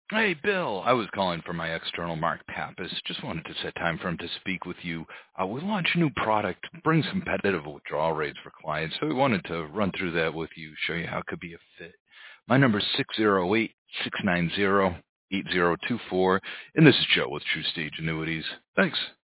Hey, Bill. I was calling for my external Mark Pappas. Just wanted to set time for him to speak with you. We launched a new product, brings competitive withdrawal rates for clients, so we wanted to run through that with you, show you how it could be a fit. My number is 608-690-8024, and this is Joe with True Stage Annuities. Thanks.